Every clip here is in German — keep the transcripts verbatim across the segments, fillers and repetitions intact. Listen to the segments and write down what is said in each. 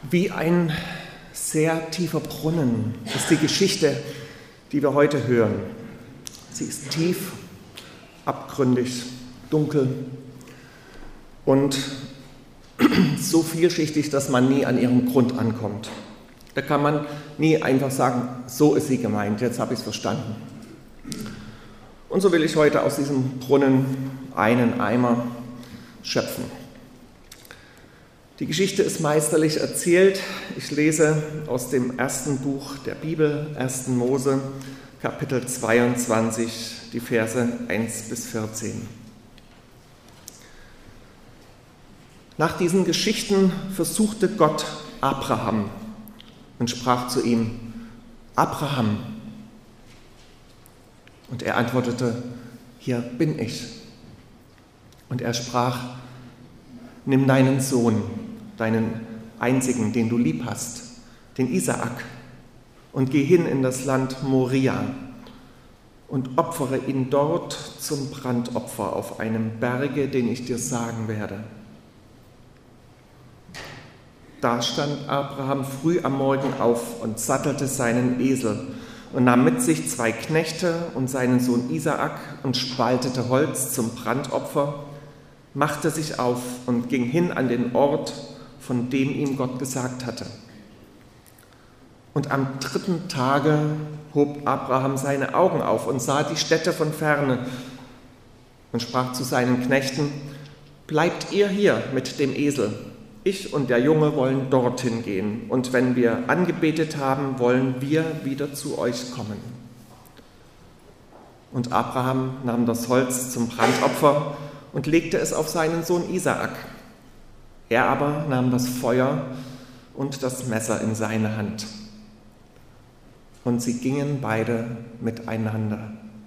Wie ein sehr tiefer Brunnen ist die Geschichte, die wir heute hören. Sie ist tief, abgründig, dunkel und so vielschichtig, dass man nie an ihrem Grund ankommt. Da kann man nie einfach sagen, so ist sie gemeint, jetzt habe ich es verstanden. Und so will ich heute aus diesem Brunnen einen Eimer schöpfen. Die Geschichte ist meisterlich erzählt. Ich lese aus dem ersten Buch der Bibel, ersten Mose, Kapitel zweiundzwanzig, die Verse eins bis vierzehn. Nach diesen Geschichten versuchte Gott Abraham und sprach zu ihm: Abraham. Und er antwortete: Hier bin ich. Und er sprach: Nimm deinen Sohn, deinen einzigen, den du lieb hast, den Isaak, und geh hin in das Land Moria und opfere ihn dort zum Brandopfer auf einem Berge, den ich dir sagen werde. Da stand Abraham früh am Morgen auf und sattelte seinen Esel und nahm mit sich zwei Knechte und seinen Sohn Isaak und spaltete Holz zum Brandopfer, machte sich auf und ging hin an den Ort, von dem ihm Gott gesagt hatte. Und am dritten Tage hob Abraham seine Augen auf und sah die Städte von ferne und sprach zu seinen Knechten: Bleibt ihr hier mit dem Esel, ich und der Junge wollen dorthin gehen, und wenn wir angebetet haben, wollen wir wieder zu euch kommen. Und Abraham nahm das Holz zum Brandopfer und legte es auf seinen Sohn Isaak. Er aber nahm das Feuer und das Messer in seine Hand. Und sie gingen beide miteinander.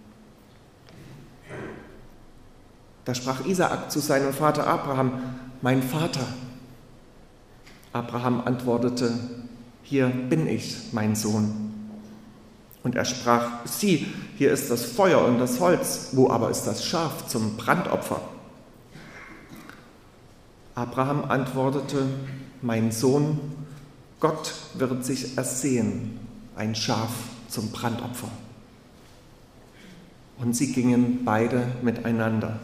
Da sprach Isaak zu seinem Vater Abraham: Mein Vater. Abraham antwortete: Hier bin ich, mein Sohn. Und er sprach: Sieh, hier ist das Feuer und das Holz, wo aber ist das Schaf zum Brandopfer? Abraham antwortete: Mein Sohn, Gott wird sich ersehen, ein Schaf zum Brandopfer. Und sie gingen beide miteinander.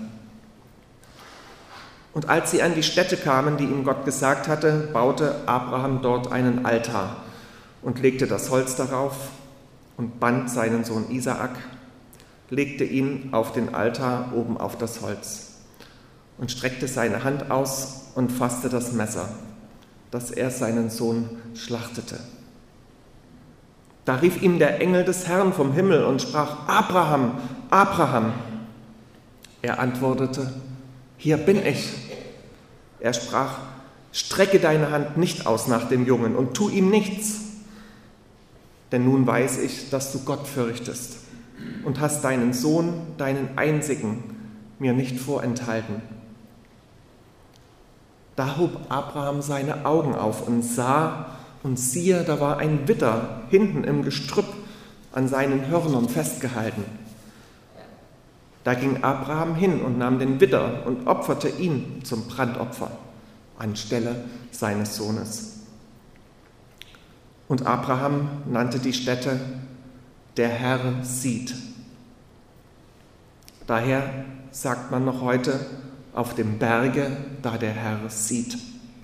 Und als sie an die Stätte kamen, die ihm Gott gesagt hatte, baute Abraham dort einen Altar und legte das Holz darauf und band seinen Sohn Isaak, legte ihn auf den Altar oben auf das Holz und streckte seine Hand aus und fasste das Messer, dass er seinen Sohn schlachtete. Da rief ihm der Engel des Herrn vom Himmel und sprach: Abraham, Abraham. Er antwortete: Hier bin ich. Er sprach: Strecke deine Hand nicht aus nach dem Jungen und tu ihm nichts. Denn nun weiß ich, dass du Gott fürchtest und hast deinen Sohn, deinen einzigen, mir nicht vorenthalten. Da hob Abraham seine Augen auf und sah, und siehe, da war ein Widder hinten im Gestrüpp an seinen Hörnern festgehalten. Da ging Abraham hin und nahm den Widder und opferte ihn zum Brandopfer anstelle seines Sohnes. Und Abraham nannte die Stätte: Der Herr sieht. Daher sagt man noch heute: Auf dem Berge, da der Herr sieht.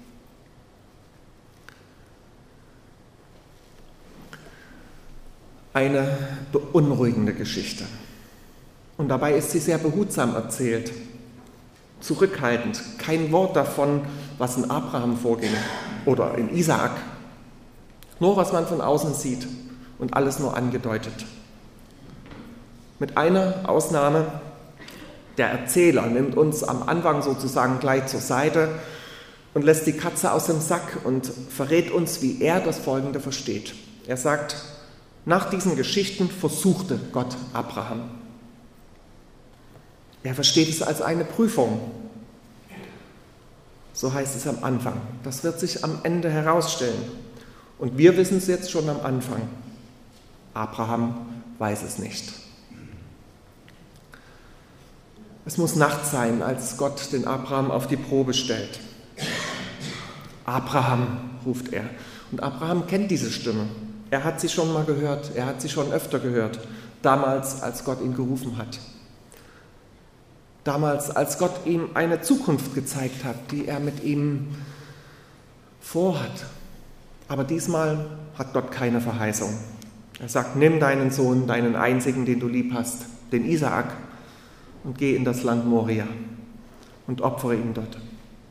Eine beunruhigende Geschichte. Und dabei ist sie sehr behutsam erzählt, zurückhaltend. Kein Wort davon, was in Abraham vorging oder in Isaak. Nur was man von außen sieht und alles nur angedeutet. Mit einer Ausnahme: Der Erzähler nimmt uns am Anfang sozusagen gleich zur Seite und lässt die Katze aus dem Sack und verrät uns, wie er das Folgende versteht. Er sagt: Nach diesen Geschichten versuchte Gott Abraham. Er versteht es als eine Prüfung. So heißt es am Anfang. Das wird sich am Ende herausstellen. Und wir wissen es jetzt schon am Anfang. Abraham weiß es nicht. Es muss Nacht sein, als Gott den Abraham auf die Probe stellt. Abraham, ruft er. Und Abraham kennt diese Stimme. Er hat sie schon mal gehört, er hat sie schon öfter gehört, damals, als Gott ihn gerufen hat. Damals, als Gott ihm eine Zukunft gezeigt hat, die er mit ihm vorhat. Aber diesmal hat Gott keine Verheißung. Er sagt, nimm deinen Sohn, deinen einzigen, den du lieb hast, den Isaak, und geh in das Land Moria und opfere ihn dort.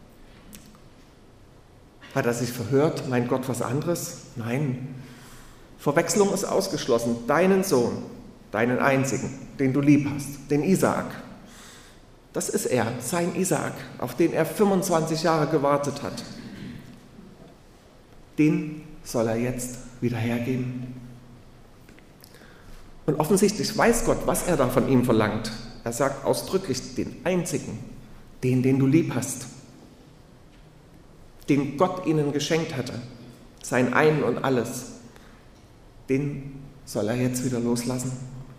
Hat er sich verhört? Meint Gott was anderes? Nein. Verwechslung ist ausgeschlossen. Deinen Sohn, deinen einzigen, den du lieb hast, den Isaak. Das ist er, sein Isaak, auf den er fünfundzwanzig Jahre gewartet hat. Den soll er jetzt wieder hergeben. Und offensichtlich weiß Gott, was er da von ihm verlangt. Er sagt ausdrücklich, den einzigen, den, den du lieb hast, den Gott ihnen geschenkt hatte, sein Ein und Alles, den soll er jetzt wieder loslassen.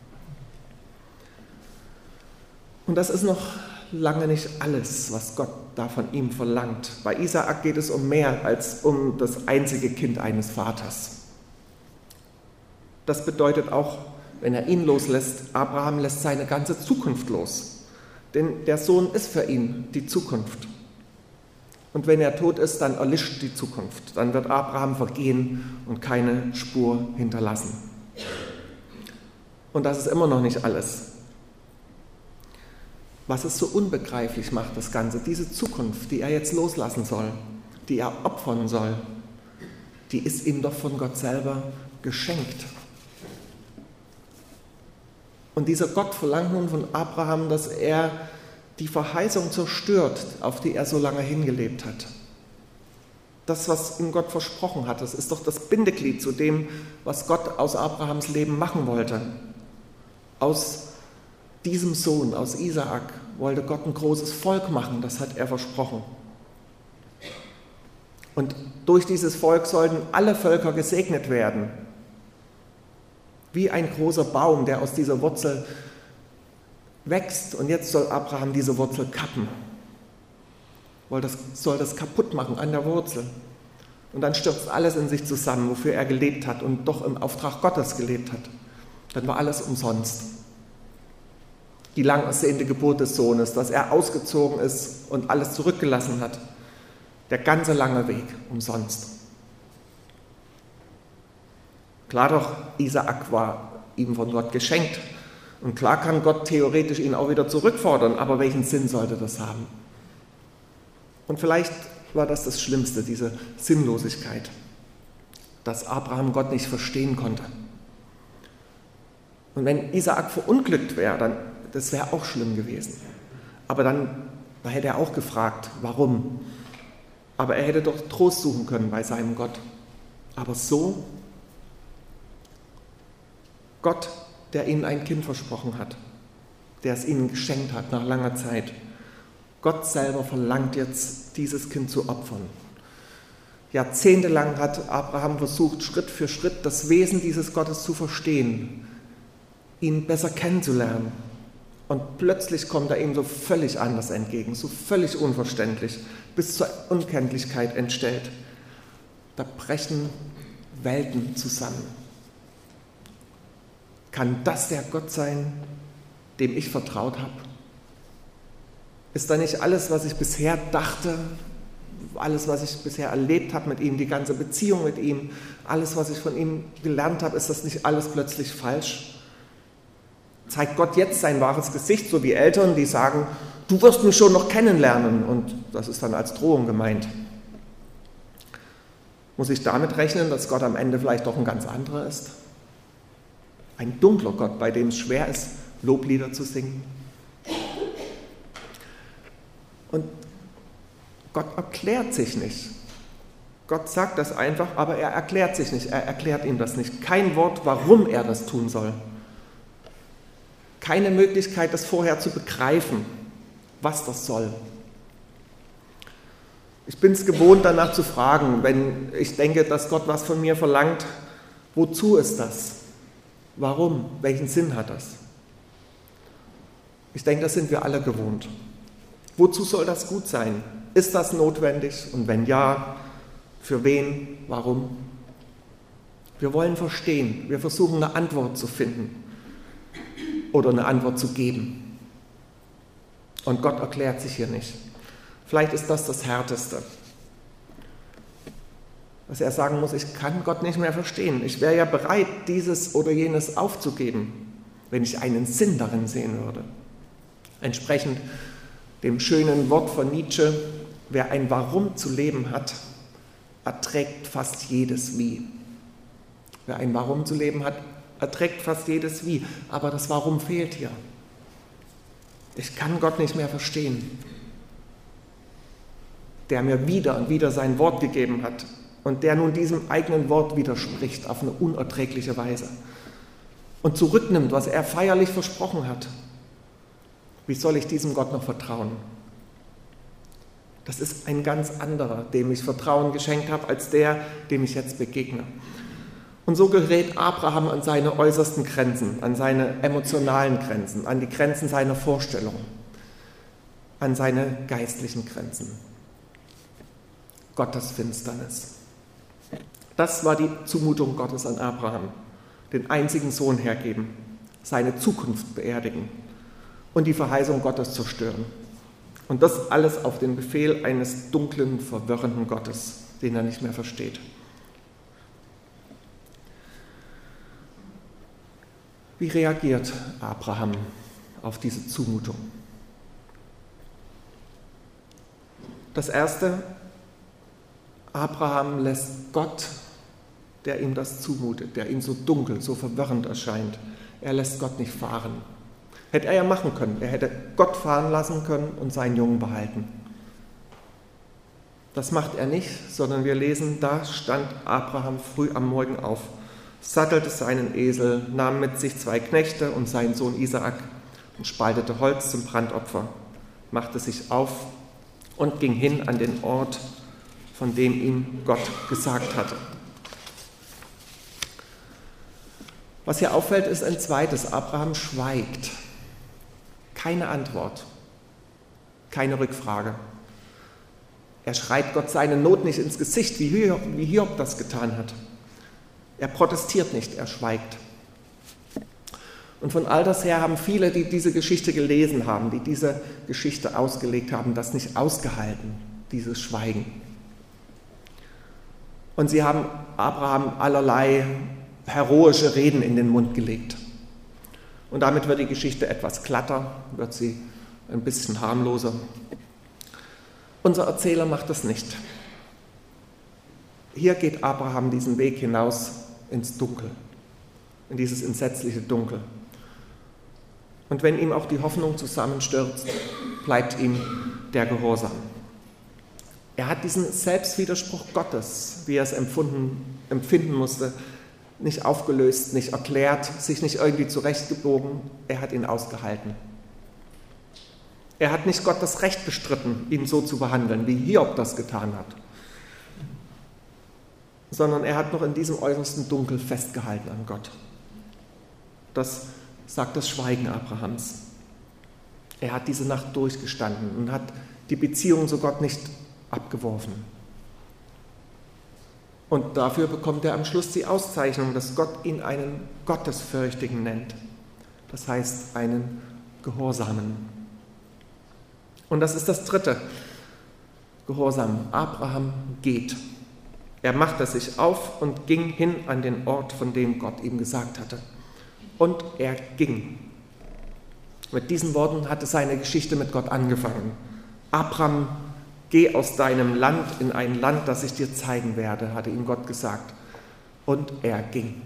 Und das ist noch lange nicht alles, was Gott da von ihm verlangt. Bei Isaak geht es um mehr als um das einzige Kind eines Vaters. Das bedeutet auch, wenn er ihn loslässt, Abraham lässt seine ganze Zukunft los. Denn der Sohn ist für ihn die Zukunft. Und wenn er tot ist, dann erlischt die Zukunft. Dann wird Abraham vergehen und keine Spur hinterlassen. Und das ist immer noch nicht alles. Was es so unbegreiflich macht, das Ganze, diese Zukunft, die er jetzt loslassen soll, die er opfern soll, die ist ihm doch von Gott selber geschenkt. Und dieser Gott verlangt nun von Abraham, dass er die Verheißung zerstört, auf die er so lange hingelebt hat. Das, was ihm Gott versprochen hat, das ist doch das Bindeglied zu dem, was Gott aus Abrahams Leben machen wollte. Aus diesem Sohn, aus Isaak, wollte Gott ein großes Volk machen, das hat er versprochen. Und durch dieses Volk sollten alle Völker gesegnet werden. Wie ein großer Baum, der aus dieser Wurzel wächst. Und jetzt soll Abraham diese Wurzel kappen. Weil das soll das kaputt machen an der Wurzel. Und dann stürzt alles in sich zusammen, wofür er gelebt hat und doch im Auftrag Gottes gelebt hat. Dann war alles umsonst. Die lang ersehnte Geburt des Sohnes, dass er ausgezogen ist und alles zurückgelassen hat. Der ganze lange Weg umsonst. Klar doch, Isaak war ihm von Gott geschenkt. Und klar kann Gott theoretisch ihn auch wieder zurückfordern, aber welchen Sinn sollte das haben? Und vielleicht war das das Schlimmste, diese Sinnlosigkeit, dass Abraham Gott nicht verstehen konnte. Und wenn Isaak verunglückt wäre, dann das wäre auch schlimm gewesen. Aber dann, dann hätte er auch gefragt, warum? Aber er hätte doch Trost suchen können bei seinem Gott. Aber so, Gott, der ihnen ein Kind versprochen hat, der es ihnen geschenkt hat nach langer Zeit. Gott selber verlangt jetzt, dieses Kind zu opfern. Jahrzehntelang hat Abraham versucht, Schritt für Schritt das Wesen dieses Gottes zu verstehen, ihn besser kennenzulernen. Und plötzlich kommt er ihm so völlig anders entgegen, so völlig unverständlich, bis zur Unkenntlichkeit entstellt. Da brechen Welten zusammen. Kann das der Gott sein, dem ich vertraut habe? Ist da nicht alles, was ich bisher dachte, alles, was ich bisher erlebt habe mit ihm, die ganze Beziehung mit ihm, alles, was ich von ihm gelernt habe, ist das nicht alles plötzlich falsch? Zeigt Gott jetzt sein wahres Gesicht, so wie Eltern, die sagen, du wirst mich schon noch kennenlernen, und das ist dann als Drohung gemeint. Muss ich damit rechnen, dass Gott am Ende vielleicht doch ein ganz anderer ist? Ein dunkler Gott, bei dem es schwer ist, Loblieder zu singen. Und Gott erklärt sich nicht. Gott sagt das einfach, aber er erklärt sich nicht. Er erklärt ihm das nicht. Kein Wort, warum er das tun soll. Keine Möglichkeit, das vorher zu begreifen, was das soll. Ich bin es gewohnt, danach zu fragen, wenn ich denke, dass Gott was von mir verlangt, wozu ist das? Warum? Welchen Sinn hat das? Ich denke, das sind wir alle gewohnt. Wozu soll das gut sein? Ist das notwendig? Und wenn ja, Für wen? Warum? Wir wollen verstehen. Wir versuchen eine Antwort zu finden oder eine Antwort zu geben. Und Gott erklärt sich hier nicht. Vielleicht ist das das Härteste. Dass er sagen muss, ich kann Gott nicht mehr verstehen. Ich wäre ja bereit, dieses oder jenes aufzugeben, wenn ich einen Sinn darin sehen würde. Entsprechend dem schönen Wort von Nietzsche, wer ein Warum zu leben hat, erträgt fast jedes Wie. Wer ein Warum zu leben hat, erträgt fast jedes Wie. Aber das Warum fehlt hier. Ich kann Gott nicht mehr verstehen, der mir wieder und wieder sein Wort gegeben hat und der nun diesem eigenen Wort widerspricht auf eine unerträgliche Weise und zurücknimmt, was er feierlich versprochen hat. Wie soll ich diesem Gott noch vertrauen? Das ist ein ganz anderer, dem ich Vertrauen geschenkt habe, als der, dem ich jetzt begegne. Und so gerät Abraham an seine äußersten Grenzen, an seine emotionalen Grenzen, an die Grenzen seiner Vorstellung, an seine geistlichen Grenzen. Gottes Finsternis. Das war die Zumutung Gottes an Abraham, den einzigen Sohn hergeben, seine Zukunft beerdigen und die Verheißung Gottes zerstören. Und das alles auf den Befehl eines dunklen, verwirrenden Gottes, den er nicht mehr versteht. Wie reagiert Abraham auf diese Zumutung? Das Erste, Abraham lässt Gott, der ihm das zumutet, der ihm so dunkel, so verwirrend erscheint, er lässt Gott nicht fahren. Hätte er ja machen können, er hätte Gott fahren lassen können und seinen Jungen behalten. Das macht er nicht, sondern wir lesen, da stand Abraham früh am Morgen auf, sattelte seinen Esel, nahm mit sich zwei Knechte und seinen Sohn Isaak und spaltete Holz zum Brandopfer, machte sich auf und ging hin an den Ort, von dem ihm Gott gesagt hatte. Was hier auffällt, ist ein zweites. Abraham schweigt. Keine Antwort, keine Rückfrage. Er schreit Gott seine Not nicht ins Gesicht, wie Hiob, wie Hiob das getan hat. Er protestiert nicht, er schweigt. Und von alters her haben viele, die diese Geschichte gelesen haben, die diese Geschichte ausgelegt haben, das nicht ausgehalten, dieses Schweigen. Und sie haben Abraham allerlei heroische Reden in den Mund gelegt. Und damit wird die Geschichte etwas glatter, wird sie ein bisschen harmloser. Unser Erzähler macht das nicht. Hier geht Abraham diesen Weg hinaus ins Dunkel, in dieses entsetzliche Dunkel. Und wenn ihm auch die Hoffnung zusammenstürzt, bleibt ihm der Gehorsam. Er hat diesen Selbstwiderspruch Gottes, wie er es empfunden, empfinden musste, nicht aufgelöst, nicht erklärt, sich nicht irgendwie zurechtgebogen, er hat ihn ausgehalten. Er hat nicht Gott das Recht bestritten, ihn so zu behandeln, wie Hiob das getan hat, sondern er hat noch in diesem äußersten Dunkel festgehalten an Gott. Das sagt das Schweigen Abrahams. Er hat diese Nacht durchgestanden und hat die Beziehung zu Gott nicht abgeworfen. Und dafür bekommt er am Schluss die Auszeichnung, dass Gott ihn einen Gottesfürchtigen nennt. Das heißt, einen Gehorsamen. Und das ist das Dritte. Gehorsam. Abraham geht. Er machte sich auf und ging hin an den Ort, von dem Gott ihm gesagt hatte. Und er ging. Mit diesen Worten hatte seine Geschichte mit Gott angefangen. Abraham, geh aus deinem Land in ein Land, das ich dir zeigen werde, hatte ihm Gott gesagt. Und er ging.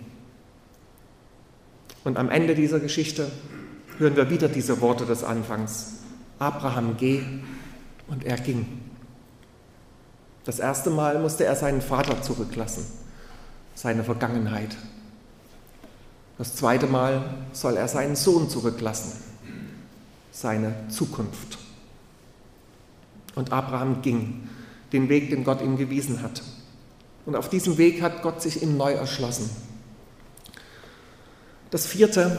Und am Ende dieser Geschichte hören wir wieder diese Worte des Anfangs. Abraham, geh, und er ging. Das erste Mal musste er seinen Vater zurücklassen, seine Vergangenheit. Das zweite Mal soll er seinen Sohn zurücklassen, seine Zukunft. Und Abraham ging den Weg, den Gott ihm gewiesen hat. Und auf diesem Weg hat Gott sich ihm neu erschlossen. Das vierte,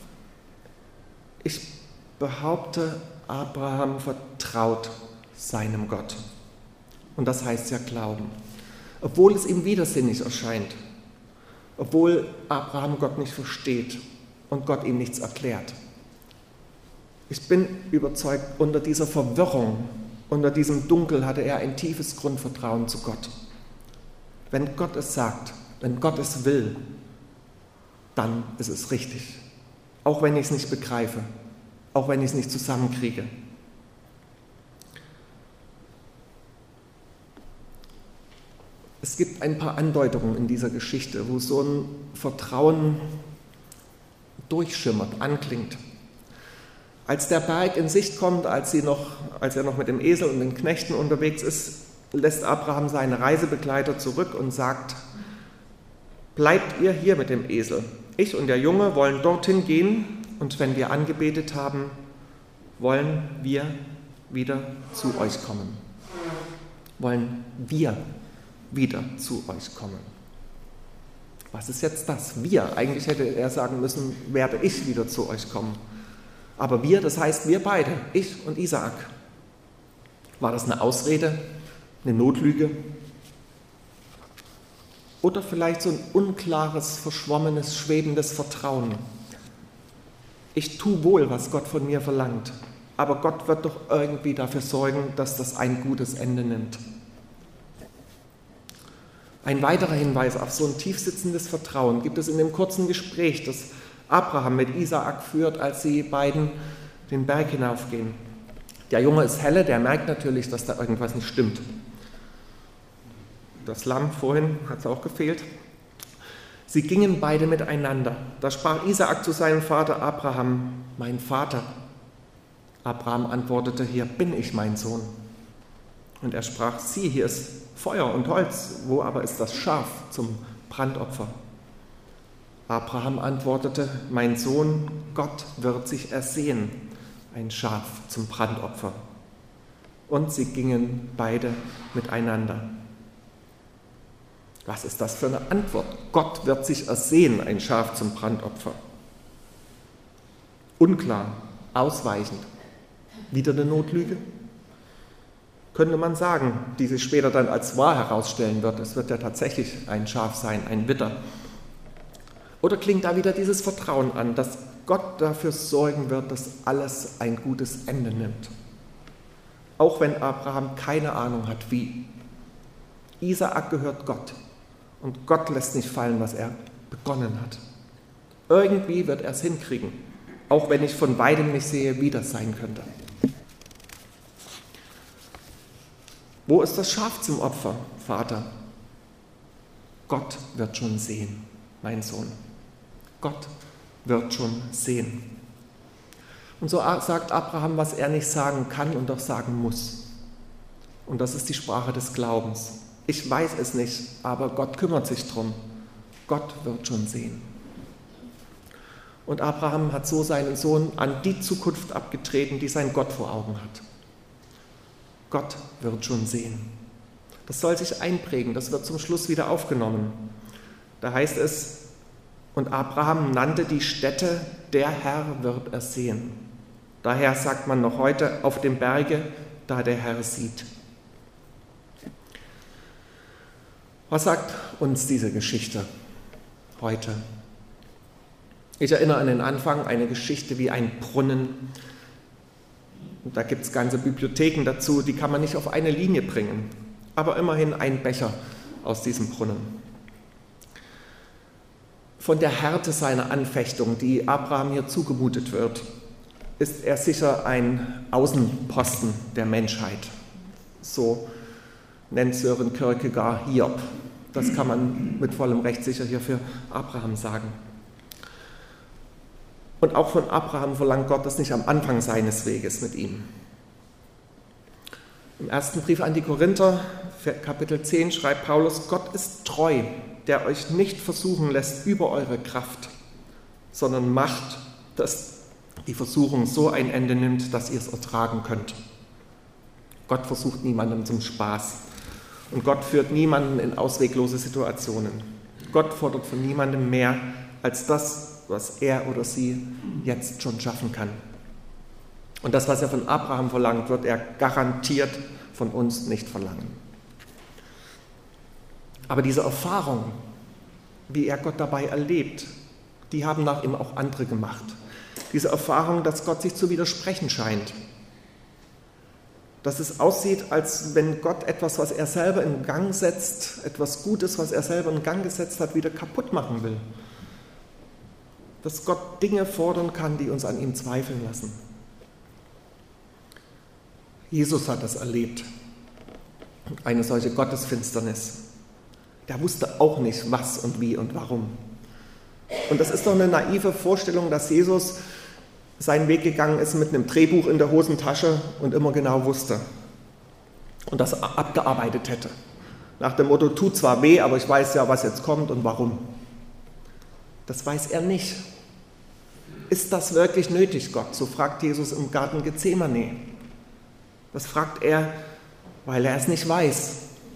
ich behaupte, Abraham vertraut seinem Gott. Und das heißt ja Glauben. obwohl es ihm widersinnig erscheint, obwohl Abraham Gott nicht versteht und Gott ihm nichts erklärt. Ich bin überzeugt, unter dieser Verwirrung, unter diesem Dunkel hatte er ein tiefes Grundvertrauen zu Gott. Wenn Gott es sagt, wenn Gott es will, dann ist es richtig. Auch wenn ich es nicht begreife, auch wenn ich es nicht zusammenkriege. Es gibt ein paar Andeutungen in dieser Geschichte, wo so ein Vertrauen durchschimmert, anklingt. Als der Berg in Sicht kommt, als, sie noch, als er noch mit dem Esel und den Knechten unterwegs ist, lässt Abraham seine Reisebegleiter zurück und sagt: Bleibt ihr hier mit dem Esel. Ich und der Junge wollen dorthin gehen, und wenn wir angebetet haben, wollen wir wieder zu euch kommen. Wollen wir wieder zu euch kommen. Was ist jetzt das? Wir. Eigentlich hätte er sagen müssen, werde ich wieder zu euch kommen. Aber wir, das heißt wir beide, ich und Isaak. War das eine Ausrede, eine Notlüge? Oder vielleicht so ein unklares, verschwommenes, schwebendes Vertrauen? Ich tue wohl, was Gott von mir verlangt, aber Gott wird doch irgendwie dafür sorgen, dass das ein gutes Ende nimmt. Ein weiterer Hinweis auf so ein tiefsitzendes Vertrauen gibt es in dem kurzen Gespräch, das Abraham mit Isaak führt, als sie beiden den Berg hinaufgehen. Der Junge ist helle, der merkt natürlich, dass da irgendwas nicht stimmt. Das Lamm vorhin hat es auch gefehlt. Sie gingen beide miteinander. Da sprach Isaak zu seinem Vater Abraham: Mein Vater. Abraham antwortete: Hier bin ich, mein Sohn. Und er sprach: Sieh, hier ist Feuer und Holz, wo aber ist das Schaf zum Brandopfer? Abraham antwortete: Mein Sohn, Gott wird sich ersehen, ein Schaf zum Brandopfer. Und sie gingen beide miteinander. Was ist das für eine Antwort? Gott wird sich ersehen, ein Schaf zum Brandopfer. Unklar, ausweichend. Wieder eine Notlüge? Könnte man sagen, die sich später dann als wahr herausstellen wird. Es wird ja tatsächlich ein Schaf sein, ein Widder. Oder klingt da wieder dieses Vertrauen an, dass Gott dafür sorgen wird, dass alles ein gutes Ende nimmt? Auch wenn Abraham keine Ahnung hat, wie. Isaak gehört Gott und Gott lässt nicht fallen, was er begonnen hat. Irgendwie wird er es hinkriegen, auch wenn ich von weitem nicht sehe, wie das sein könnte. Wo ist das Schaf zum Opfer, Vater? Gott wird schon sehen, mein Sohn. Gott wird schon sehen. Und so sagt Abraham, was er nicht sagen kann und doch sagen muss. Und das ist die Sprache des Glaubens. Ich weiß es nicht, aber Gott kümmert sich drum. Gott wird schon sehen. Und Abraham hat so seinen Sohn an die Zukunft abgetreten, die sein Gott vor Augen hat. Gott wird schon sehen. Das soll sich einprägen, das wird zum Schluss wieder aufgenommen. Da heißt es: Und Abraham nannte die Stätte, der Herr wird ersehen. Daher sagt man noch heute, auf dem Berge, da der Herr sieht. Was sagt uns diese Geschichte heute? Ich erinnere an den Anfang, eine Geschichte wie ein Brunnen. Und da gibt es ganze Bibliotheken dazu, die kann man nicht auf eine Linie bringen, aber immerhin ein Becher aus diesem Brunnen. Von der Härte seiner Anfechtung, die Abraham hier zugemutet wird, ist er sicher ein Außenposten der Menschheit. So nennt Søren Kierkegaard Hiob. Das kann man mit vollem Recht sicher hier für Abraham sagen. Und auch von Abraham verlangt Gott das nicht am Anfang seines Weges mit ihm. Im ersten Brief an die Korinther, Kapitel zehn, schreibt Paulus: Gott ist treu, der euch nicht versuchen lässt über eure Kraft, sondern macht, dass die Versuchung so ein Ende nimmt, dass ihr es ertragen könnt. Gott versucht niemandem zum Spaß. Und Gott führt niemanden in ausweglose Situationen. Gott fordert von niemandem mehr als das, was er oder sie jetzt schon schaffen kann. Und das, was er von Abraham verlangt, wird er garantiert von uns nicht verlangen. Aber diese Erfahrung, wie er Gott dabei erlebt, die haben nach ihm auch andere gemacht. Diese Erfahrung, dass Gott sich zu widersprechen scheint. Dass es aussieht, als wenn Gott etwas, was er selber in Gang setzt, etwas Gutes, was er selber in Gang gesetzt hat, wieder kaputt machen will. Dass Gott Dinge fordern kann, die uns an ihm zweifeln lassen. Jesus hat das erlebt, eine solche Gottesfinsternis. Der wusste auch nicht, was und wie und warum. Und das ist doch eine naive Vorstellung, dass Jesus seinen Weg gegangen ist mit einem Drehbuch in der Hosentasche und immer genau wusste und das abgearbeitet hätte. Nach dem Motto, tut zwar weh, aber ich weiß ja, was jetzt kommt und warum. Das weiß er nicht. Ist das wirklich nötig, Gott? So fragt Jesus im Garten Gethsemane. Das fragt er, weil er es nicht weiß.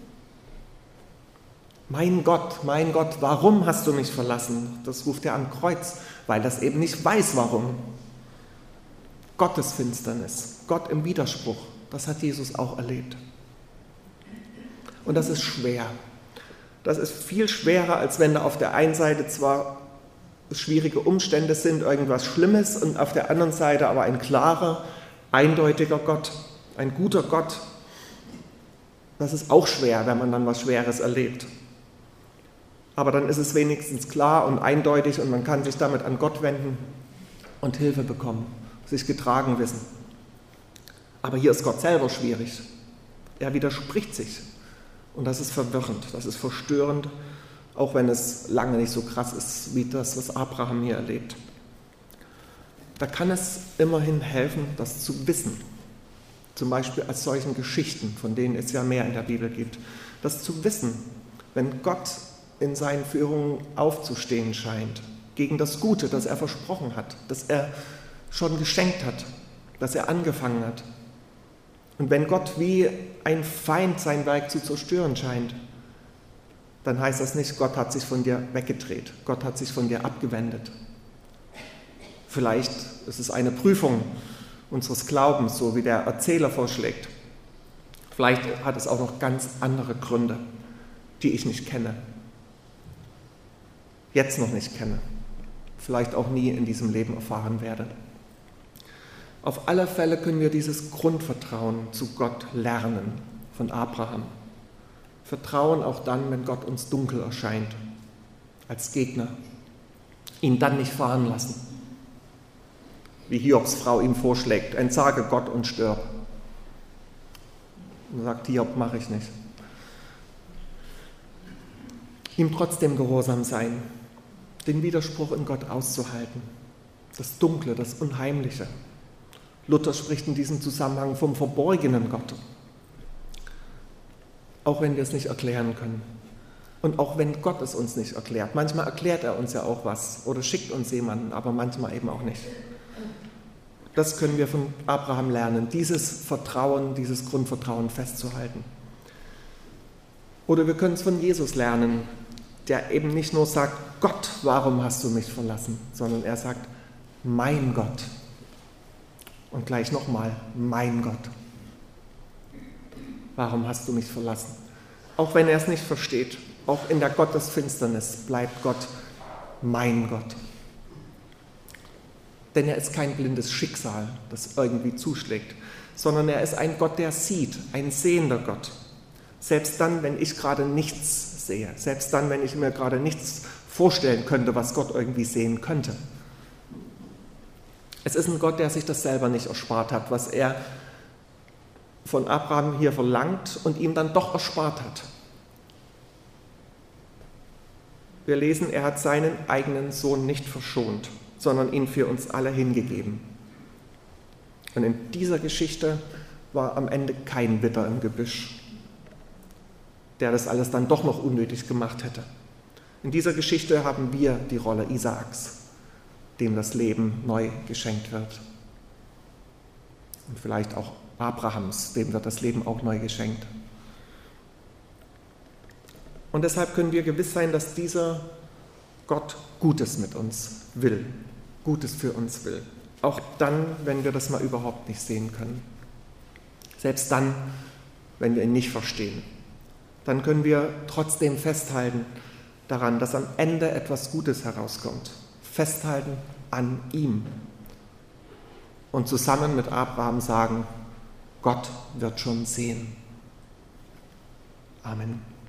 Mein Gott, mein Gott, warum hast du mich verlassen? Das ruft er am Kreuz, weil er es eben nicht weiß, warum. Gottes Finsternis, Gott im Widerspruch, das hat Jesus auch erlebt. Und das ist schwer. Das ist viel schwerer, als wenn da auf der einen Seite zwar schwierige Umstände sind, irgendwas Schlimmes, und auf der anderen Seite aber ein klarer, eindeutiger Gott, ein guter Gott. Das ist auch schwer, wenn man dann was Schweres erlebt. Aber dann ist es wenigstens klar und eindeutig und man kann sich damit an Gott wenden und Hilfe bekommen, sich getragen wissen. Aber hier ist Gott selber schwierig. Er widerspricht sich. Und das ist verwirrend, das ist verstörend, auch wenn es lange nicht so krass ist, wie das, was Abraham hier erlebt. Da kann es immerhin helfen, das zu wissen. Zum Beispiel als solchen Geschichten, von denen es ja mehr in der Bibel gibt. Das zu wissen, wenn Gott in seinen Führungen aufzustehen scheint, gegen das Gute, das er versprochen hat, das er schon geschenkt hat, das er angefangen hat. Und wenn Gott wie ein Feind sein Werk zu zerstören scheint, dann heißt das nicht, Gott hat sich von dir weggedreht, Gott hat sich von dir abgewendet. Vielleicht ist es eine Prüfung unseres Glaubens, so wie der Erzähler vorschlägt. Vielleicht hat es auch noch ganz andere Gründe, die ich nicht kenne, jetzt noch nicht kenne, vielleicht auch nie in diesem Leben erfahren werde. Auf alle Fälle können wir dieses Grundvertrauen zu Gott lernen von Abraham. Vertrauen auch dann, wenn Gott uns dunkel erscheint, als Gegner. Ihn dann nicht fahren lassen, wie Hiobs Frau ihm vorschlägt, entsage Gott und stirb. Und sagt, Hiob, mache ich nicht. Ihm trotzdem gehorsam sein, den Widerspruch in Gott auszuhalten, das Dunkle, das Unheimliche. Luther spricht in diesem Zusammenhang vom verborgenen Gott. Auch wenn wir es nicht erklären können. Und auch wenn Gott es uns nicht erklärt. Manchmal erklärt er uns ja auch was oder schickt uns jemanden, aber manchmal eben auch nicht. Das können wir von Abraham lernen, dieses Vertrauen, dieses Grundvertrauen festzuhalten. Oder wir können es von Jesus lernen, der eben nicht nur sagt, Gott, warum hast du mich verlassen, sondern er sagt, mein Gott. Und gleich nochmal, mein Gott. Warum hast du mich verlassen? Auch wenn er es nicht versteht, auch in der Gottesfinsternis bleibt Gott mein Gott. Denn er ist kein blindes Schicksal, das irgendwie zuschlägt, sondern er ist ein Gott, der sieht, ein sehender Gott. Selbst dann, wenn ich gerade nichts sehe, selbst dann, wenn ich mir gerade nichts vorstellen könnte, was Gott irgendwie sehen könnte. Es ist ein Gott, der sich das selber nicht erspart hat, was er von Abraham hier verlangt und ihm dann doch erspart hat. Wir lesen, er hat seinen eigenen Sohn nicht verschont, sondern ihn für uns alle hingegeben. Und in dieser Geschichte war am Ende kein Widder im Gebüsch, der das alles dann doch noch unnötig gemacht hätte. In dieser Geschichte haben wir die Rolle Isaaks, dem das Leben neu geschenkt wird. Und vielleicht auch Abrahams, dem wird das Leben auch neu geschenkt. Und deshalb können wir gewiss sein, dass dieser Gott Gutes mit uns will, Gutes für uns will. Auch dann, wenn wir das mal überhaupt nicht sehen können. Selbst dann, wenn wir ihn nicht verstehen. dann können wir trotzdem festhalten daran, dass am Ende etwas Gutes herauskommt. Festhalten an ihm. Und zusammen mit Abraham sagen, Gott wird schon sehen. Amen.